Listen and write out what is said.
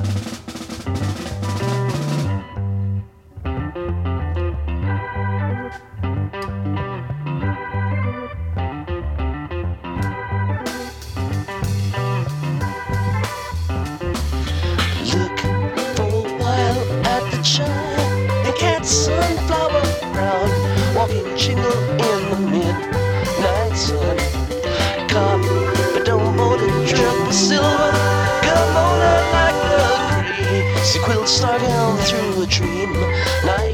Look for a while at the chime. The cat sunflower brown, walking jingle in the midnight sun. Caught, but don't board a trip with silver. Come on out like a greasy quilt, star down through a dream night.